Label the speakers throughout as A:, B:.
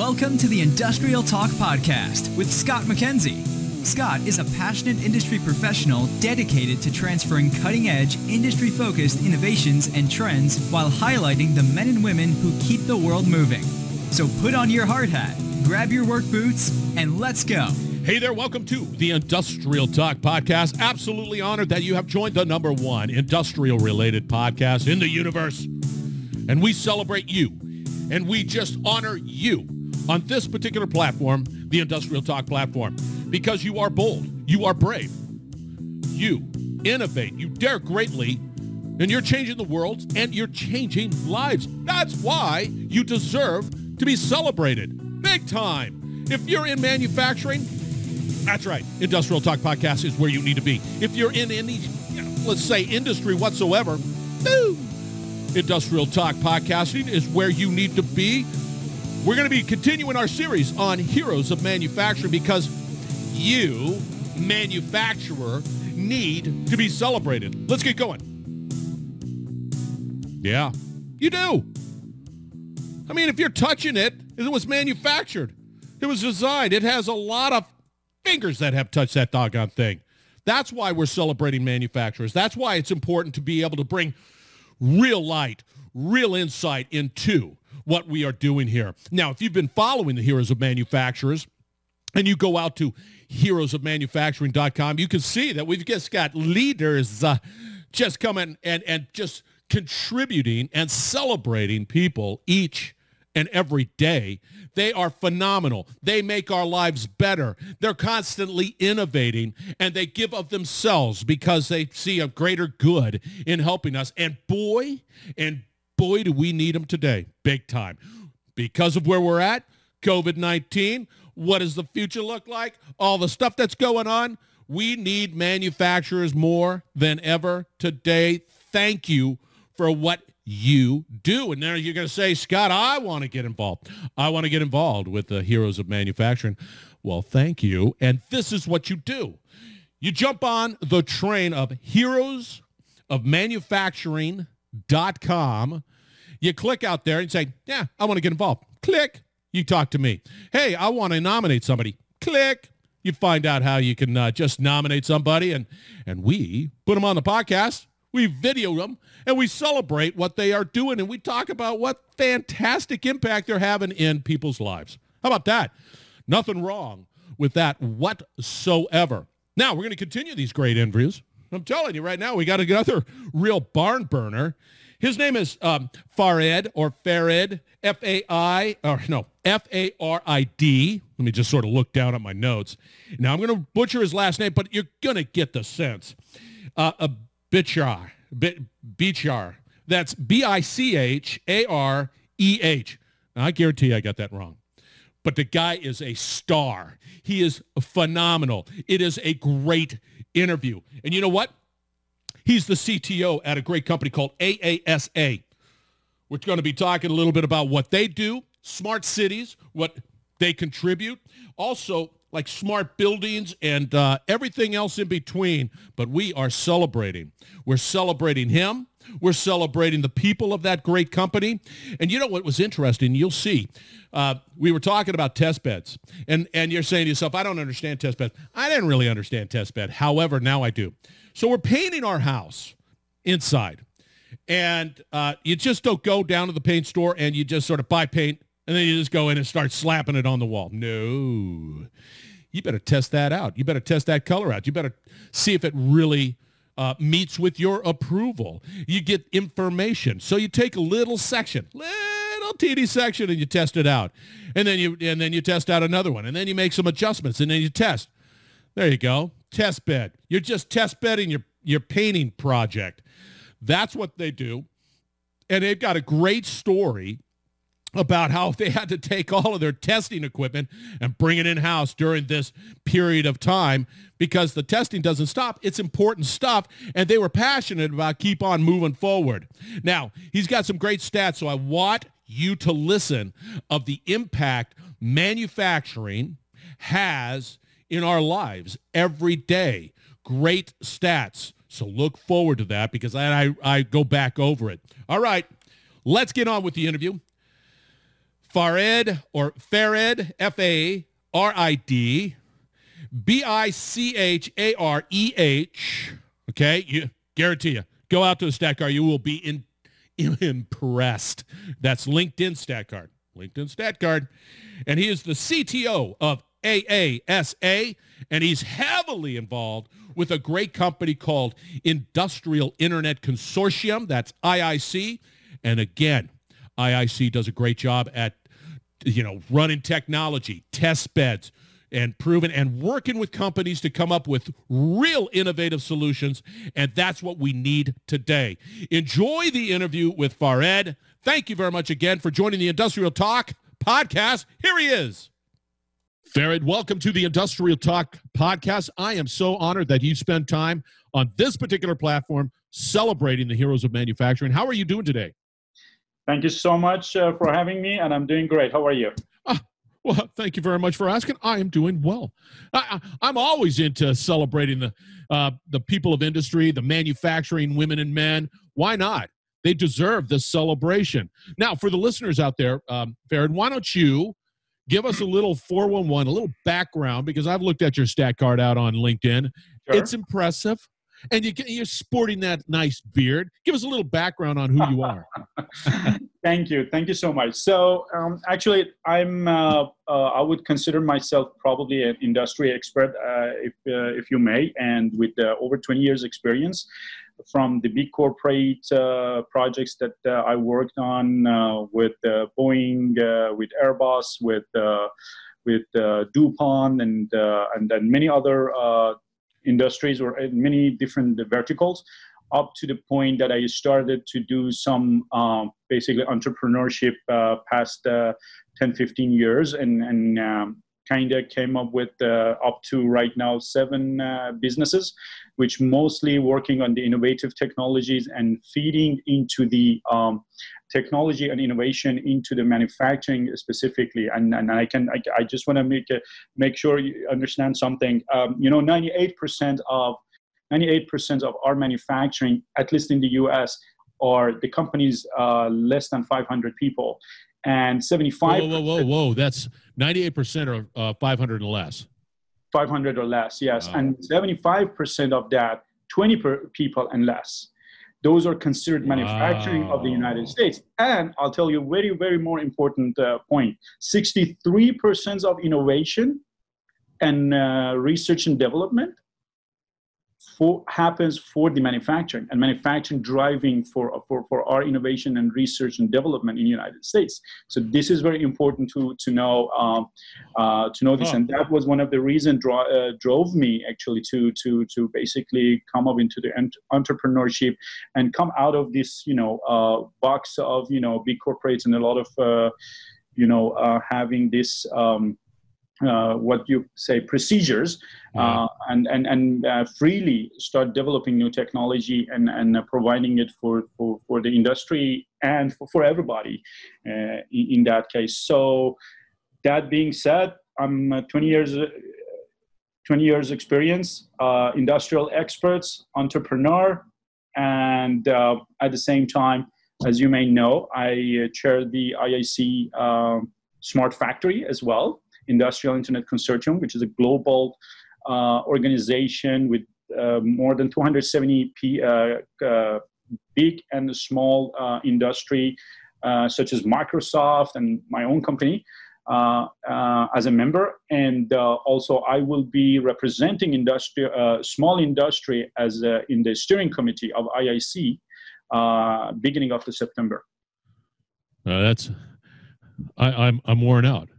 A: Welcome to the Industrial Talk Podcast with Scott McKenzie. Scott is a passionate industry professional dedicated to transferring cutting-edge, industry-focused innovations and trends while highlighting the men and women who keep the world moving. So put on your hard hat, grab your work boots, and let's go.
B: Hey there, welcome to the Industrial Talk Podcast. Absolutely honored that you have joined the number one industrial-related podcast in the universe. And we celebrate you, and we just honor you on this particular platform, the Industrial Talk platform, because you are bold, you are brave, you innovate, you dare greatly, and you're changing the world, and you're changing lives. That's why you deserve to be celebrated big time. If you're in manufacturing, that's right, Industrial Talk Podcast is where you need to be. If you're in any, let's say, industry whatsoever, Industrial Talk Podcasting is where you need to be. We're going to be continuing our series on Heroes of Manufacturing because you, manufacturer, need to be celebrated. Let's get going. Yeah, you do. I mean, if you're touching it, it was manufactured. It was designed. It has a lot of fingers that have touched that doggone thing. That's why we're celebrating manufacturers. That's why it's important to be able to bring real light, real insight into what we are doing here. Now, if you've been following the Heroes of Manufacturers and you go out to heroesofmanufacturing.com, you can see that we've just got leaders just coming and just contributing and celebrating people each and every day. They are phenomenal. They make our lives better. They're constantly innovating, and they give of themselves because they see a greater good in helping us. And boy, do we need them today, big time. Because of where we're at, COVID-19, what does the future look like? All the stuff that's going on, we need manufacturers more than ever today. Thank you for what you do. And now you're going to say, Scott, I want to get involved. I want to get involved with the Heroes of Manufacturing. Well, thank you. And this is what you do. You jump on the train of heroesofmanufacturing.com. You click out there and say, yeah, I want to get involved. Click. You talk to me. Hey, I want to nominate somebody. Click. You find out how you can just nominate somebody, and we put them on the podcast. We video them, and we celebrate what they are doing, and we talk about what fantastic impact they're having in people's lives. How about that? Nothing wrong with that whatsoever. Now, we're going to continue these great interviews. I'm telling you right now, we got another real barn burner. His name is Farid, F-A-R-I-D. Let me just sort of look down at my notes. Now, I'm going to butcher his last name, but you're going to get the sense. Bichar. That's B-I-C-H-A-R-E-H. Now, I guarantee you I got that wrong. But the guy is a star. He is phenomenal. It is a great interview. And you know what? He's the CTO at a great company called AASA. We're going to be talking a little bit about what they do, smart cities, what they contribute, also like smart buildings and everything else in between. But we are celebrating. We're celebrating him. We're celebrating the people of that great company. And you know what was interesting? You'll see. We were talking about test beds. And you're saying to yourself, I don't understand test beds. I didn't really understand test bed. However, now I do. So we're painting our house inside. And you just don't go down to the paint store and you just sort of buy paint and then you just go in and start slapping it on the wall. No. You better test that out. You better test that color out. You better see if it really meets with your approval. You get information. So you take a little section, little teeny section, and you test it out. And then you test out another one. And then you make some adjustments, and then you test. There you go. Test bed. You're just test bedding your painting project. That's what they do. And they've got a great story about how they had to take all of their testing equipment and bring it in-house during this period of time because the testing doesn't stop. It's important stuff, and they were passionate about keep on moving forward. Now, he's got some great stats, so I want you to listen of the impact manufacturing has in our lives every day. Great stats. So look forward to that because I go back over it. All right, let's get on with the interview. Farid or Farid, Farid, Bichareh. Okay, you guarantee you. Go out to the Stat Card. You will be impressed. That's LinkedIn Stat Card. LinkedIn Stat Card. And he is the CTO of AASA, and he's heavily involved with a great company called Industrial Internet Consortium. That's IIC. And again, IIC does a great job at, running technology, test beds, and proven and working with companies to come up with real innovative solutions. And that's what we need today. Enjoy the interview with Farid. Thank you very much again for joining the Industrial Talk podcast. Here he is. Farid, welcome to the Industrial Talk podcast. I am so honored that you spend time on this particular platform celebrating the heroes of manufacturing. How are you doing today?
C: Thank you so much for having me, and I'm doing great. How are you?
B: Well, thank you very much for asking. I am doing well. I'm always into celebrating the people of industry, the manufacturing women and men. Why not? They deserve this celebration. Now, for the listeners out there, Farid, why don't you give us a little 411, a little background, because I've looked at your stat card out on LinkedIn. Sure. It's impressive. And you're sporting that nice beard. Give us a little background on who you are.
C: Thank you. Thank you so much. So actually, I would consider myself probably an industry expert, if you may, and with over 20 years experience from the big corporate projects that I worked on with Boeing, with Airbus, with DuPont, and many other industries or many different verticals, up to the point that I started to do some basically entrepreneurship past 10, 15 years and kind of came up with up to right now 7 businesses, which mostly working on the innovative technologies and feeding into the technology and innovation into the manufacturing specifically. And I just want to make sure you understand something. 98% of our manufacturing, at least in the U.S., are the companies less than 500 people, and 75.
B: Whoa! That's 98% are 500 or less.
C: 500 or less, yes,
B: wow.
C: And 75% of that, 20 people and less. Those are considered manufacturing of the United States. And I'll tell you a very, very more important point. 63% of innovation and research and development happens for the manufacturing, and manufacturing driving for our innovation and research and development in the United States. So this is very important to know this, and that was one of the reasons drove me actually to basically come up into the entrepreneurship and come out of this box of big corporates and a lot of having this. What you say procedures, and freely start developing new technology and providing it for the industry and for everybody in that case. So that being said, I'm 20 years experience, industrial experts, entrepreneur, and at the same time, as you may know, I chair the IIC Smart Factory as well. Industrial Internet Consortium, which is a global organization with more than 270 big and small industry, such as Microsoft and my own company as a member. And also I will be representing small industry as in the steering committee of IIC beginning of September.
B: I'm worn out.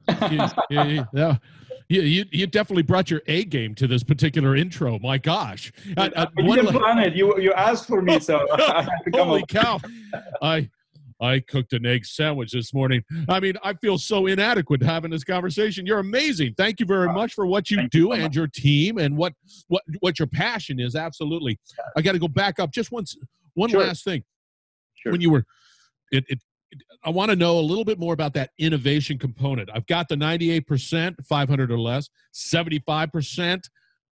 B: You definitely brought your A game to this particular intro. My gosh.
C: I didn't plan it. You asked for me, so I had to come
B: Holy cow. I cooked an egg sandwich this morning. I mean, I feel so inadequate having this conversation. You're amazing. Thank you very much for what you do and your team and what your passion is. Absolutely. I got to go back up just one
C: Sure.
B: last thing.
C: Sure.
B: When you were I want to know a little bit more about that innovation component. I've got the 98%, 500 or less, 75%,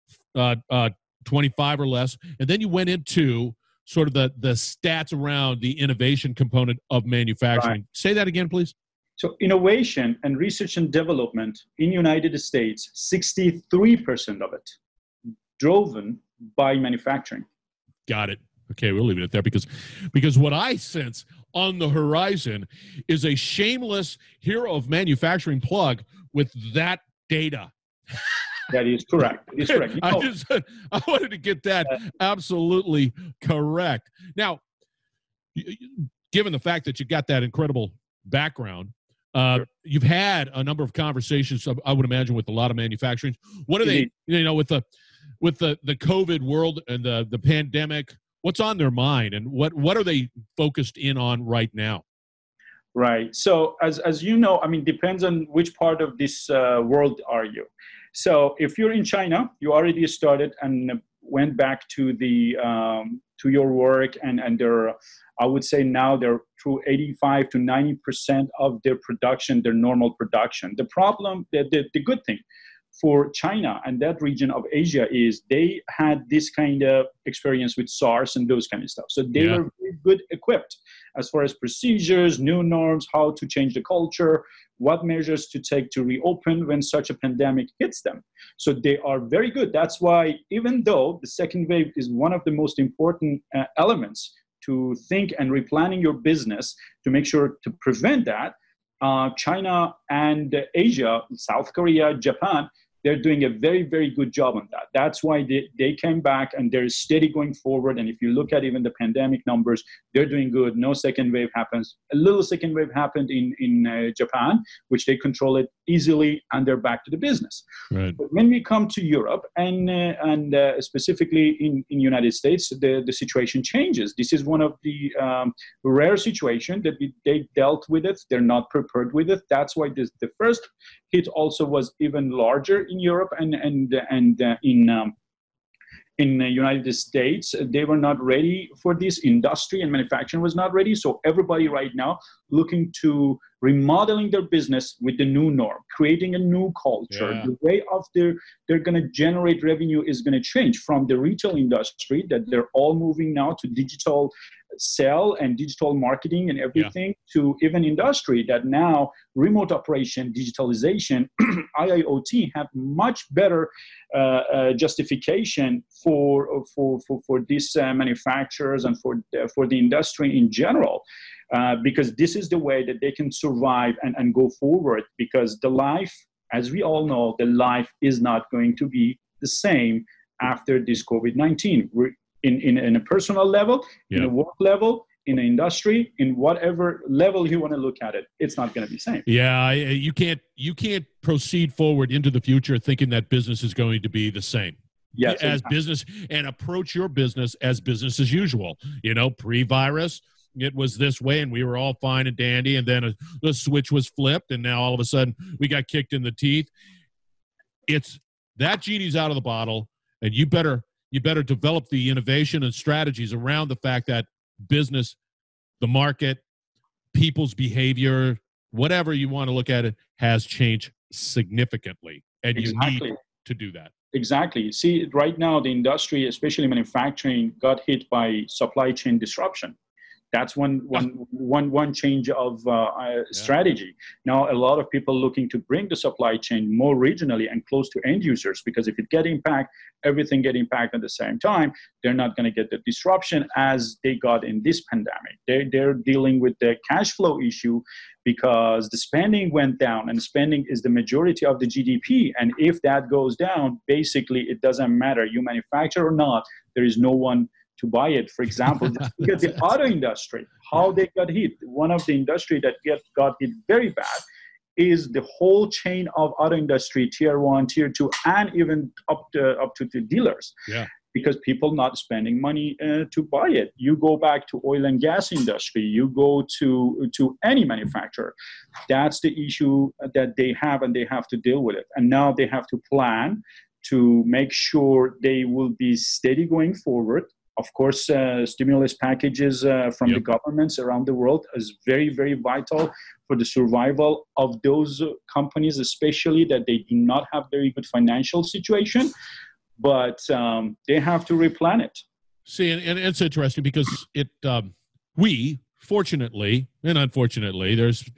B: 25 or less, and then you went into sort of the stats around the innovation component of manufacturing.
C: Right.
B: Say that again, please.
C: So innovation and research and development in United States, 63% of it driven by manufacturing.
B: Got it. Okay, we'll leave it at that because what I sense on the horizon is a shameless hero of manufacturing plug with that data.
C: That is correct. It is correct.
B: I wanted to get that absolutely correct. Now, given the fact that you got that incredible background,
C: Sure.
B: You've had a number of conversations, I would imagine, with a lot of manufacturing. What are they, with the COVID world and the pandemic, what's on their mind and what are they focused in on right now?
C: Right. So as you know, I mean, depends on which part of this world are you. So if you're in China, you already started and went back to the to your work, and they're, I would say now they're through 85 to 90% of their production, their normal production. The problem, the good thing for China and that region of Asia is they had this kind of experience with SARS and those kind of stuff. So they were very good equipped as far as procedures, new norms, how to change the culture, what measures to take to reopen when such a pandemic hits them. So they are very good. That's why even though the second wave is one of the most important elements to think and replanning your business to make sure to prevent that, China and Asia, South Korea, Japan, they're doing a very, very good job on that. That's why they came back and they're steady going forward. And if you look at even the pandemic numbers, they're doing good. No second wave happens. A little second wave happened in Japan, which they control it easily, and they're back to the business.
B: Right.
C: But when we come to Europe and specifically in United States, the situation changes. This is one of the rare situations that they dealt with it. They're not prepared with it. That's why the first hit also was even larger in Europe and in the United States. They were not ready for this. Industry and manufacturing was not ready. So everybody right now looking to remodeling their business with the new norm, creating a new culture.
B: Yeah.
C: The way of they're going to generate revenue is going to change from the retail industry that they're all moving now to digital sell and digital marketing and everything to even industry that now remote operation, digitalization, IIoT have much better justification for these manufacturers and for the industry in general. Because this is the way that they can survive and go forward, because the life, as we all know, the life is not going to be the same after this COVID-19. We're in a personal level, in a work level, in an industry, in whatever level you want to look at it, it's not going to be the same.
B: Yeah, you can't proceed forward into the future thinking that business is going to be the same.
C: Yes,
B: as business, and approach your business as business as usual. Pre-virus, it was this way and we were all fine and dandy, and then the switch was flipped and now all of a sudden we got kicked in the teeth. It's that genie's out of the bottle, and you better develop the innovation and strategies around the fact that business, the market, people's behavior, whatever you want to look at it, has changed significantly, and you need to do that.
C: Exactly. See, right now the industry, especially manufacturing, got hit by supply chain disruption. That's one change of strategy. Now, a lot of people looking to bring the supply chain more regionally and close to end users, because if it get impacted, everything get impacted at the same time, they're not going to get the disruption as they got in this pandemic. They're dealing with the cash flow issue because the spending went down, and spending is the majority of the GDP. And if that goes down, basically it doesn't matter. You manufacture or not, there is no one to buy it. For example, just look at the auto industry, how they got hit. One of the industry that got hit very bad is the whole chain of auto industry, tier 1, tier 2, and even up to the dealers.
B: Yeah.
C: Because people not spending money to buy it. You go back to oil and gas industry, you go to any manufacturer. That's the issue that they have, and they have to deal with it. And now they have to plan to make sure they will be steady going forward. Of course, stimulus packages from the governments around the world is very, very vital for the survival of those companies, especially that they do not have very good financial situation, but they have to replan it.
B: See, and it's interesting because we, fortunately and unfortunately, there's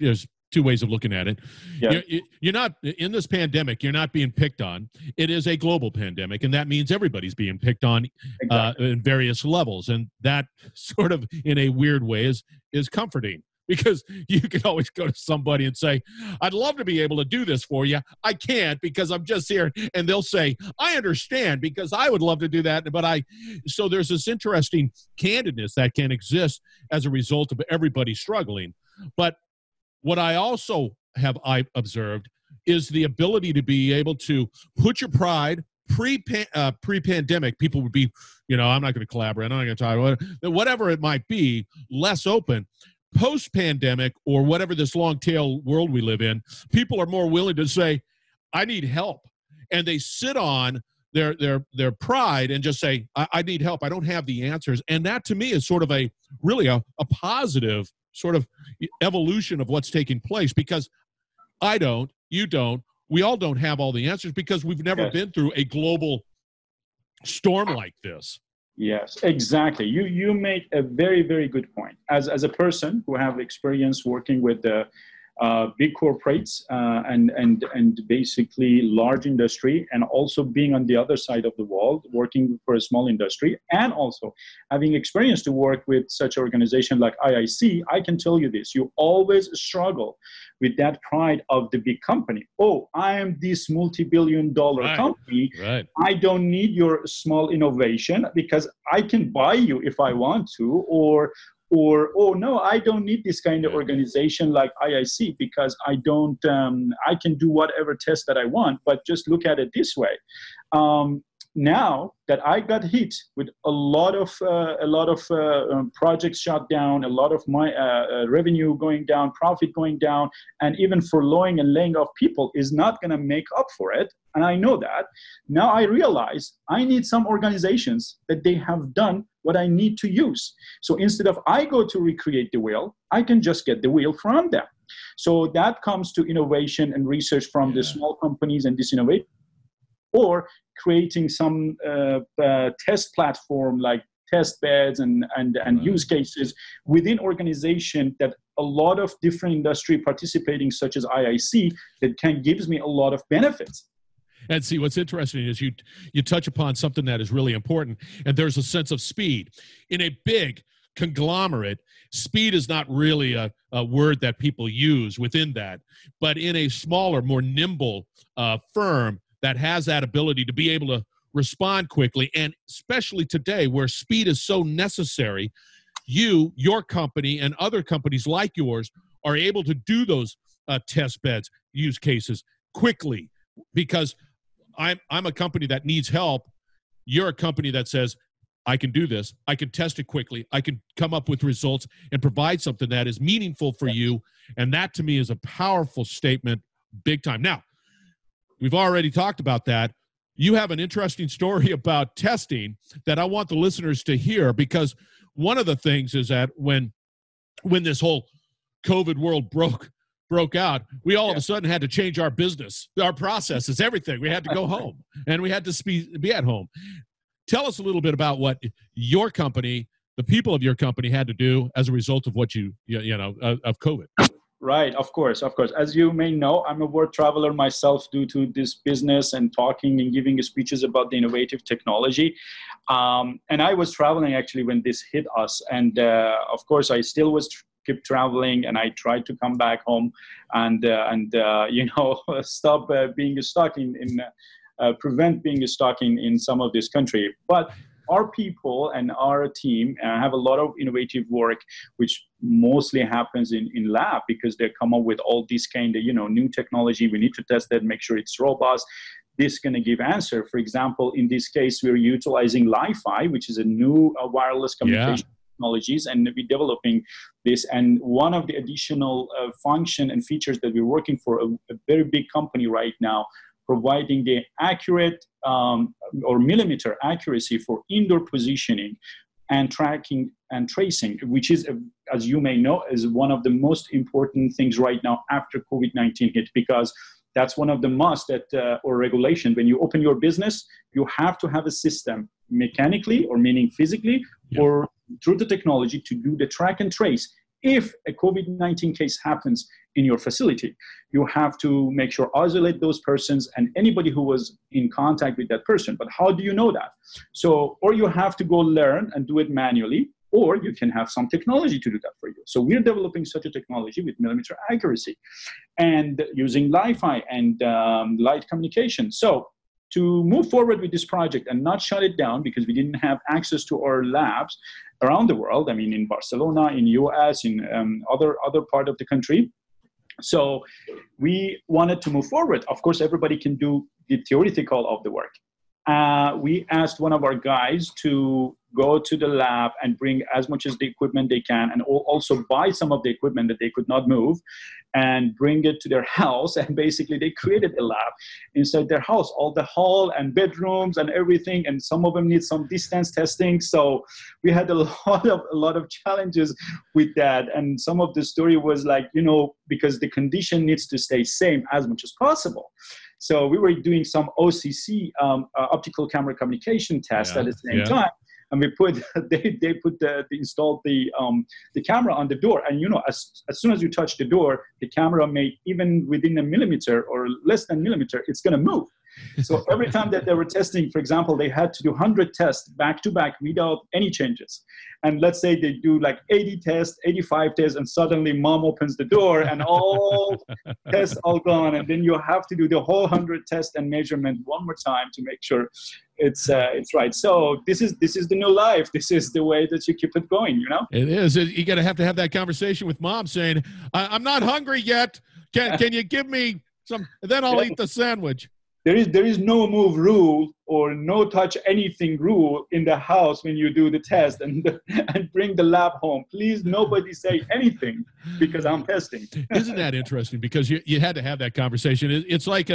B: two ways of looking at it.
C: Yeah.
B: You're not in this pandemic. You're not being picked on. It is a global pandemic, and that means everybody's being picked on in various levels. And that sort of, in a weird way, is comforting, because you can always go to somebody and say, I'd love to be able to do this for you. I can't because I'm just here. And they'll say, I understand because I would love to do that. So there's this interesting candidness that can exist as a result of everybody struggling. But what I also have observed is the ability to be able to put your pride pre-pandemic. People would be, I'm not going to collaborate. I'm not going to talk about it. Whatever it might be, less open. Post-pandemic, or whatever this long tail world we live in, people are more willing to say, I need help. And they sit on their pride and just say, I need help. I don't have the answers. And that to me is sort of a positive sort of evolution of what's taking place, because I don't, you don't, we all don't have all the answers because we've never been through a global storm like this.
C: Yes, exactly. You made a very, very good point. As a person who have experience working with the big corporates and basically large industry, and also being on the other side of the wall, working for a small industry, and also having experience to work with such organization like IIC, I can tell you this: you always struggle with that pride of the big company. Oh, I am this multi-billion-dollar company. Right. I don't need your small innovation because I can buy you if I want to, or oh no, I don't need this kind of organization like IIC because I don't. I can do whatever test that I want. But just look at it this way. Now that I got hit with a lot of projects shut down, a lot of my revenue going down, profit going down, and even furloughing and laying off people is not going to make up for it. And I know that. Now I realize I need some organizations that they have done what I need to use. So instead of I go to recreate the wheel, I can just get the wheel from them. So that comes to innovation and research from the small companies and this innovation, or creating some test platform like test beds and use cases within organization that a lot of different industry participating, such as IIC, that gives me a lot of benefits.
B: And see, what's interesting is you touch upon something that is really important, and there's a sense of speed. In a big conglomerate, speed is not really a word that people use within that. But in a smaller, more nimble firm that has that ability to be able to respond quickly, and especially today where speed is so necessary, your company and other companies like yours are able to do those test beds, use cases quickly, because I'm a company that needs help. You're a company that says, I can do this. I can test it quickly. I can come up with results and provide something that is meaningful for you. And that to me is a powerful statement, big time. Now, we've already talked about that. You have an interesting story about testing that I want the listeners to hear, because one of the things is that when this whole COVID world broke out, we all of a sudden had to change our business, our processes, everything. We had to go home, and we had to be at home. Tell us a little bit about what your company, the people of your company, had to do as a result of what of COVID.
C: Right, of course. As you may know, I'm a world traveler myself due to this business and talking and giving speeches about the innovative technology. And I was traveling actually when this hit us. And of course, I still keep traveling, and I tried to come back home and stop being stuck prevent being stuck in some of this country. But our people and our team have a lot of innovative work, which mostly happens in lab, because they come up with all this kind of, new technology. We need to test that, make sure it's robust. This is going to give answer. For example, in this case, we're utilizing Li-Fi, which is a new wireless communication technologies, and we're developing this. And one of the additional function and features that we're working for a very big company right now, providing the accurate or millimeter accuracy for indoor positioning and tracking and tracing, which is, as you may know, is one of the most important things right now after COVID-19 hit, because that's one of the must or regulation. When you open your business, you have to have a system mechanically, or meaning physically, or through the technology, to do the track and trace if a COVID-19 case happens in your facility, you have to make sure isolate those persons and anybody who was in contact with that person. But how do you know that? So, or you have to go learn and do it manually, or you can have some technology to do that for you. So we're developing such a technology with millimeter accuracy and using Li-Fi and light communication. So to move forward with this project and not shut it down because we didn't have access to our labs around the world, I mean, in Barcelona, in US, in other part of the country. So we wanted to move forward. Of course, everybody can do the theoretical of the work. We asked one of our guys to go to the lab and bring as much as the equipment they can, and also buy some of the equipment that they could not move and bring it to their house. And basically they created a lab inside their house, all the hall and bedrooms and everything. And some of them need some distance testing. So we had a lot of challenges with that. And some of the story was like, because the condition needs to stay same as much as possible. So we were doing some OCC, optical camera communication test at the same time. And we installed the camera on the door. And, as soon as you touch the door, the camera may, even within a millimeter or less than millimeter, it's going to move. So every time that they were testing, for example, they had to do 100 tests back to back without any changes. And let's say they do like 80 tests, 85 tests, and suddenly mom opens the door and all tests all gone. And then you have to do the whole 100 test and measurement one more time to make sure it's right. So this is the new life. This is the way that you keep it going,
B: It is. You got to have that conversation with mom saying, I'm not hungry yet. Can you give me some, then I'll eat the sandwich.
C: There is no move rule or no touch anything rule in the house when you do the test and bring the lab home. Please, nobody say anything because I'm testing.
B: Isn't that interesting? Because you had to have that conversation. It's like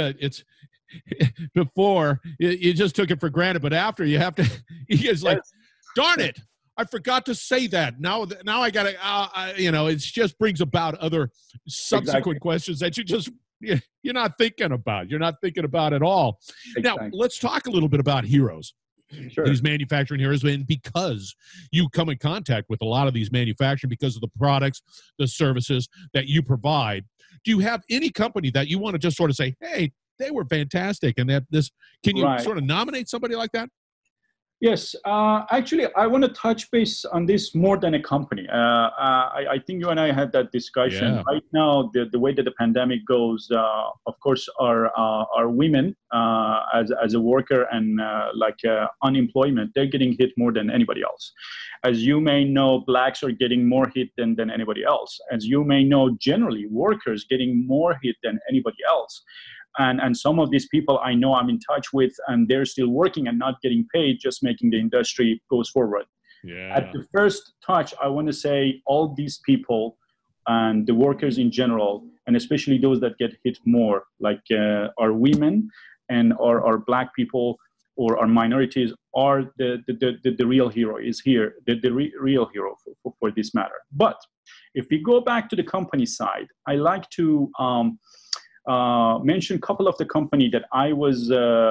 B: before you just took it for granted, but after you have to. It's like, darn it, I forgot to say that. Now I got to. It just brings about other subsequent questions that you're not thinking about. You're not thinking about at all. Exactly. Now, let's talk a little bit about heroes. Sure. These manufacturing heroes, and because you come in contact with a lot of these manufacturing because of the products, the services that you provide, do you have any company that you want to just sort of say, hey, they were fantastic, and can you sort of nominate somebody like that?
C: Yes, actually, I want to touch base on this more than a company. I think you and I had that discussion. Yeah. Right now, the way that the pandemic goes, of course, our women as a worker and unemployment, they're getting hit more than anybody else. As you may know, blacks are getting more hit than anybody else. As you may know, generally, workers getting more hit than anybody else. And some of these people I know I'm in touch with, and they're still working and not getting paid, just making the industry goes forward. Yeah. At the first touch, I want to say all these people and the workers in general, and especially those that get hit more, like our women and our black people or our minorities, are the real hero is here, the real hero for this matter. But if we go back to the company side, I like to mention a couple of the company that I was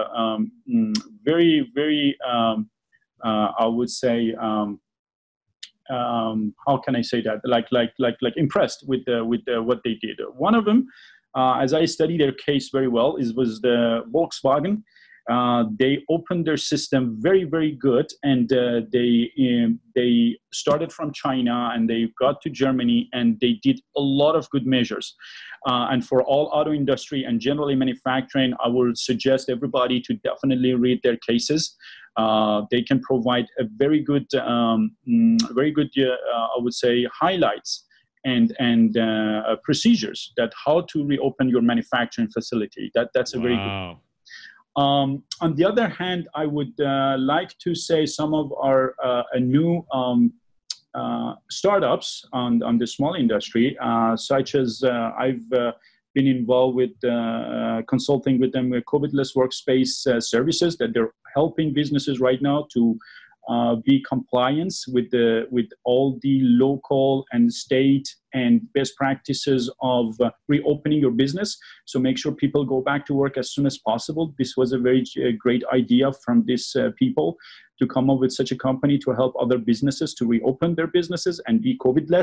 C: very, very, I would say, how can I say that? Like impressed with what they did. One of them, as I study their case very well, was the Volkswagen. They opened their system very, very good, and they started from China and they got to Germany, and they did a lot of good measures. And for all auto industry and generally manufacturing, I would suggest everybody to definitely read their cases. They can provide a very good, I would say, highlights and procedures that how to reopen your manufacturing facility. That's a very good. On the other hand, I would like to say some of our new startups on the small industry, such as I've been involved with consulting with them with COVID-less workspace services that they're helping businesses right now to be compliant with all the local and state and best practices of reopening your business. So make sure people go back to work as soon as possible. This was a very great idea from these people to come up with such a company to help other businesses to reopen their businesses and be COVID-less.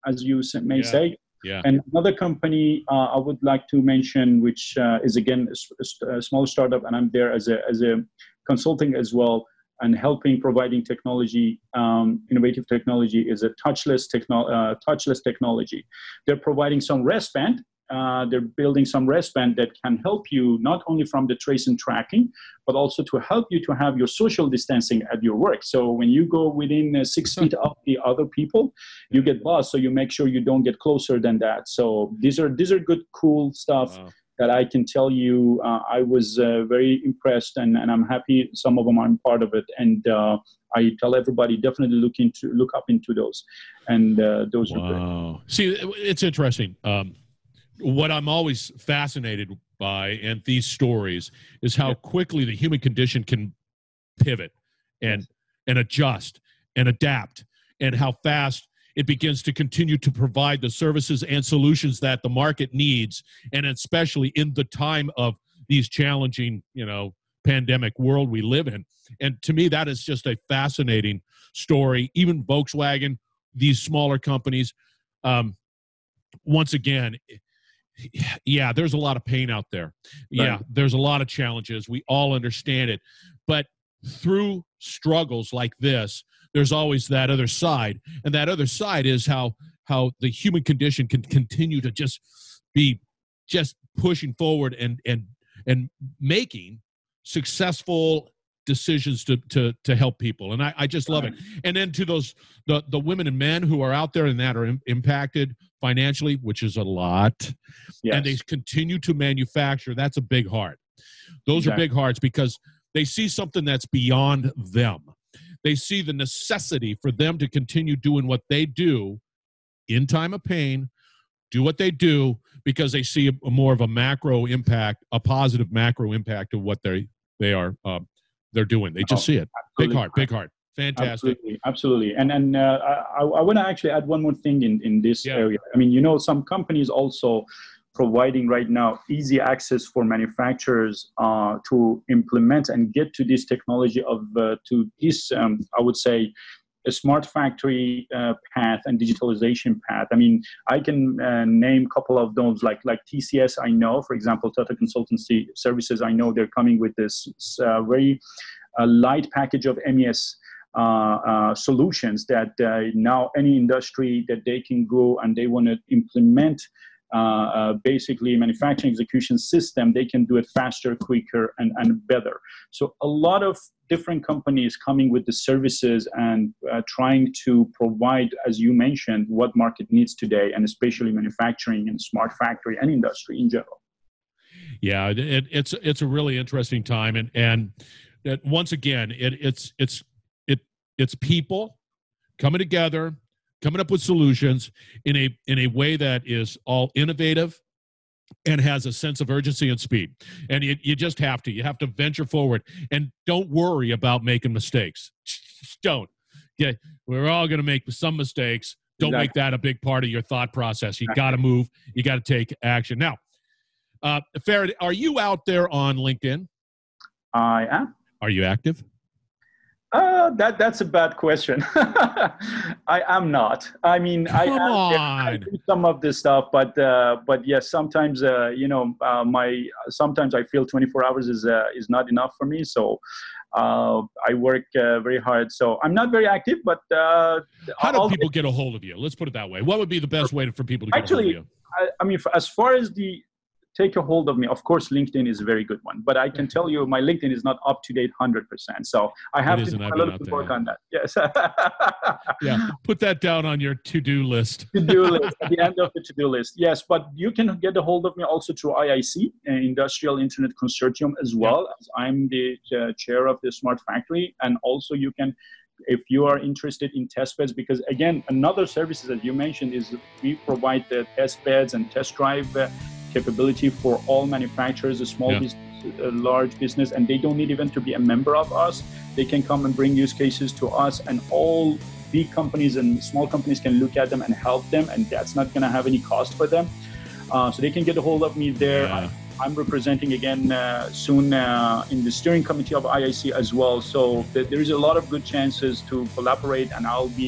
C: as you may say.
B: Yeah.
C: And another company I would like to mention, which is again a small startup, and I'm there as a consulting as well, and helping providing technology, innovative technology, is a touchless technology. They're providing some wristband. They're building some wristband that can help you not only from the trace and tracking, but also to help you to have your social distancing at your work. So when you go within 6 feet of the other people, you get buzzed. So you make sure you don't get closer than that. So these are good, cool stuff.
B: Wow.
C: That I can tell you, I was very impressed, and I'm happy some of them I'm part of it. And I tell everybody definitely look up into those, and those are good.
B: Wow. See, it's interesting. What I'm always fascinated by, and these stories, is how quickly the human condition can pivot and adjust and adapt, and how fast it begins to continue to provide the services and solutions that the market needs, and especially in the time of these challenging, pandemic world we live in. And to me, that is just a fascinating story. Even Volkswagen, these smaller companies, once again, yeah, there's a lot of pain out there. Yeah, there's a lot of challenges. We all understand it. But through struggles like this, there's always that other side. And that other side is how the human condition can continue to just be pushing forward and making successful decisions to help people. And I just love it. And then to those the women and men who are out there and that are impacted financially, which is a lot, and they continue to manufacture, that's a big heart. Those are big hearts, because they see something that's beyond them. They see the necessity for them to continue doing what they do in time of pain, do what they do, because they see a more of a macro impact, a positive macro impact of what they're doing. They just see it. Big heart. Fantastic.
C: Absolutely. And I want to actually add one more thing in this area. I mean, some companies also providing right now easy access for manufacturers to implement and get to this technology to this, I would say, a smart factory path and digitalization path. I mean, I can name a couple of those, like TCS. I know, for example, Tata Consultancy Services. I know they're coming with this very light package of MES solutions that now any industry that they can go and they want to implement basically manufacturing execution system, they can do it faster, quicker, and better. So a lot of different companies coming with the services and trying to provide, as you mentioned, what market needs today, and especially manufacturing and smart factory and industry in general.
B: Yeah, it's a really interesting time, and once again, it's people coming together, coming up with solutions in a way that is all innovative and has a sense of urgency and speed. And you just have to. You have to venture forward, and don't worry about making mistakes. Just don't. Yeah, we're all going to make some mistakes. Don't make that a big part of your thought process. You got to move. You got to take action. Now, Farid, are you out there on LinkedIn?
C: I am.
B: Are you active?
C: That's a bad question. I am not. I mean, I do some of this stuff, but yes, sometimes sometimes I feel 24 hours is not enough for me. So I work very hard. So I'm not very active, but
B: how do people get a hold of you? Let's put it that way. What would be the best way for people to get a hold of you?
C: I mean, as far as the take a hold of me, of course, LinkedIn is a very good one. But I can tell you my LinkedIn is not up to date 100%. So I have to do a little bit work on that. Yes.
B: Yeah. Put that down on your to-do list.
C: To-do list, at the end of the to-do list. Yes. But you can get a hold of me also through IIC, Industrial Internet Consortium, as well. As I'm the chair of the Smart Factory. And also you can, if you are interested in test beds, because again, another services that you mentioned is we provide the test beds and test drive capability for all manufacturers, a small business, a large business, and they don't need even to be a member of us. They can come and bring use cases to us, and all big companies and small companies can look at them and help them, and that's not going to have any cost for them. So they can get a hold of me there.
B: Yeah.
C: I'm representing again soon in the steering committee of IIC as well. So there is a lot of good chances to collaborate, and I'll be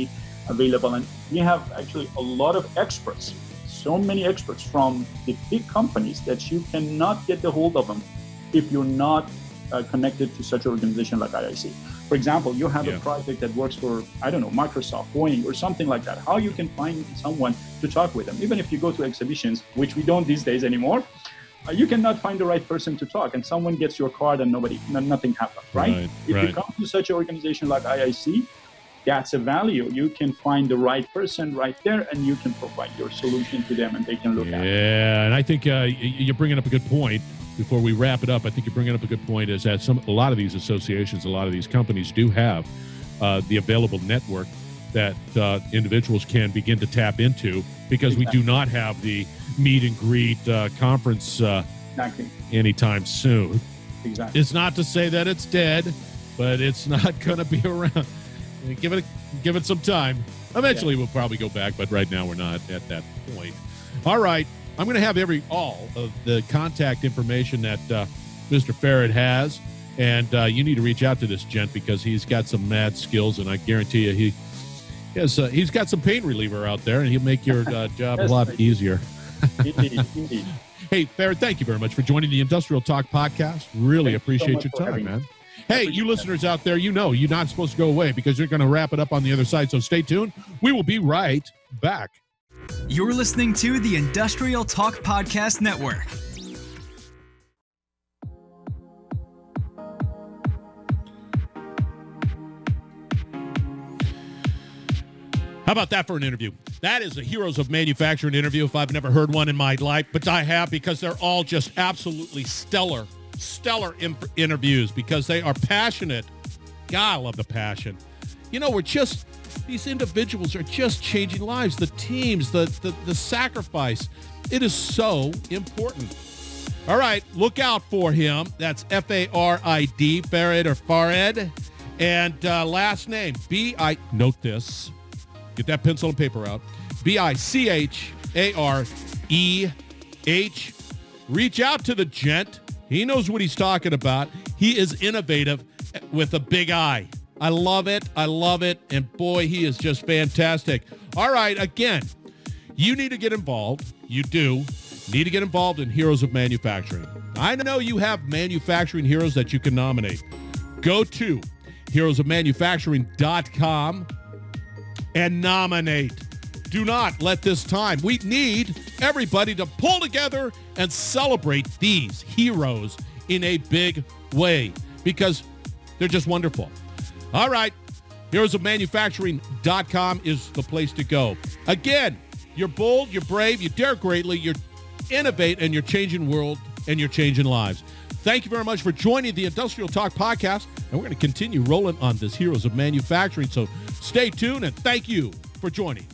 C: available. And we have actually a lot of experts, so many experts from the big companies that you cannot get the hold of them if you're not connected to such an organization like IIC. For example, you have a project that works for, I don't know, Microsoft, Boeing, or something like that. How you can find someone to talk with them? Even if you go to exhibitions, which we don't these days anymore, you cannot find the right person to talk, and someone gets your card and nothing happens, right? If you come to such an organization like IIC, that's a value. You can find the right person right there, and you can provide your solution to them, and they can look at it.
B: Yeah, and I think you're bringing up a good point. Before we wrap it up, I think you're bringing up a good point, is that a lot of these associations, a lot of these companies do have the available network that individuals can begin to tap into, because we do not have the meet and greet conference anytime soon.
C: Exactly.
B: It's not to say that it's dead, but it's not going to be around. Give it some time. Eventually, we'll probably go back, but right now we're not at that point. All right. I'm going to have all of the contact information that Mr. Farid has, and you need to reach out to this gent, because he's got some mad skills, and I guarantee you he's got some pain reliever out there, and he'll make your job a lot easier.
C: Indeed.
B: Hey, Farid, thank you very much for joining the Industrial Talk podcast. Really appreciate your time, man. Hey, you listeners out there, you're not supposed to go away, because you're going to wrap it up on the other side, so stay tuned. We will be right back.
A: You're listening to the Industrial Talk Podcast Network.
B: How about that for an interview? That is a Heroes of Manufacturing interview, if I've never heard one in my life, but I have, because they're all just absolutely stellar interviews, because they are passionate. God, I love the passion. These individuals are just changing lives. The teams, the sacrifice. It is so important. All right, look out for him. That's F-A-R-I-D, Farid or Farid. And last name, note this. Get that pencil and paper out. B-I-C-H-A-R-E-H. Reach out to the gent. He knows what he's talking about. He is innovative with a big I. I love it. And boy, he is just fantastic. All right, again, you need to get involved. You do need to get involved in Heroes of Manufacturing. I know you have manufacturing heroes that you can nominate. Go to heroesofmanufacturing.com and nominate. Do not let this time. We need everybody to pull together and celebrate these heroes in a big way, because they're just wonderful. All right, heroesofmanufacturing.com is the place to go. Again, you're bold, you're brave, you dare greatly, you innovate, and you're changing world, and you're changing lives. Thank you very much for joining the Industrial Talk podcast, and we're going to continue rolling on this Heroes of Manufacturing, so stay tuned, and thank you for joining